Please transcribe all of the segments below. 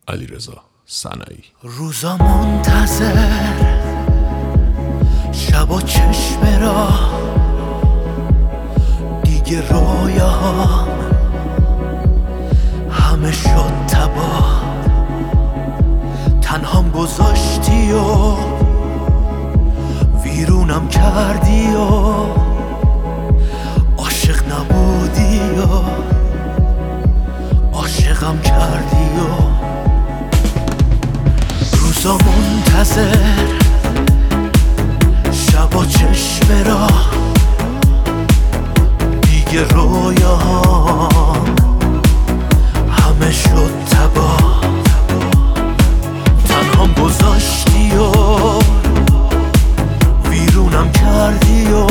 علیرضا صنعی. روزا منتظر، شبا چشم راه، دیگه رویاهام همه شد تباه. تنهام گذاشتی و ویرونم کردی و عاشق نبودی و عاشقم کردی و روزا منتظر، شبا چشم راه، دیگه رویاهام همه شد تباه. تنهام گذاشتی و ویرونم کردی و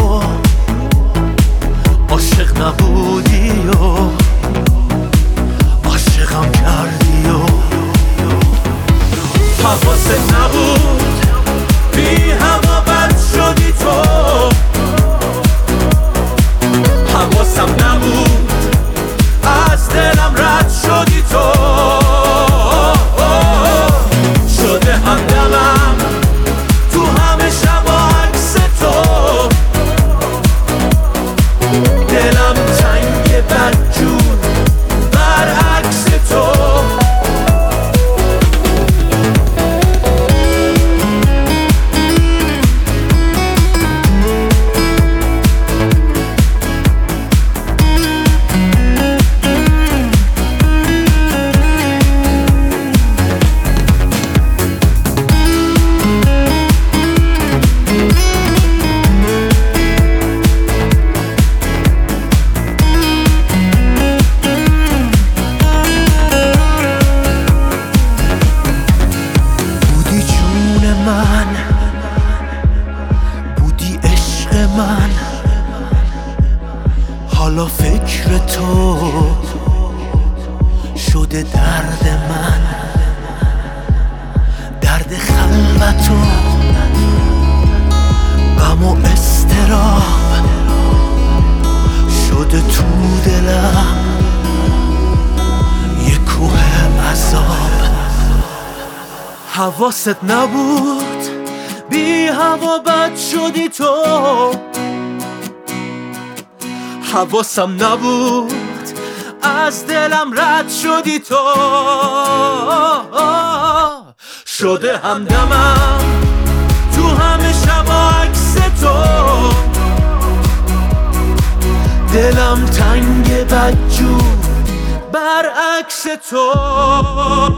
عاشق نبودی و عاشقم کردی و حواست نبود، بی هوا بد شدی تو. حواسم نبود، از دلم رد شدی تو. شده همدمم تو همه شبا عکس تو. دلم تنگ بدجور برعکس تو. بودی عشق من، حالا فکر تو شده درد من. درد خلوت و غم و اضطراب شده تو دلم یه کوه عذاب. حواست نبود، بی هوا بد شدی تو. حواسم نبود، از دلم رد شدی تو. شده همدمم تو همه شبا عکس تو. دلم تنگ بدجور برعکس تو.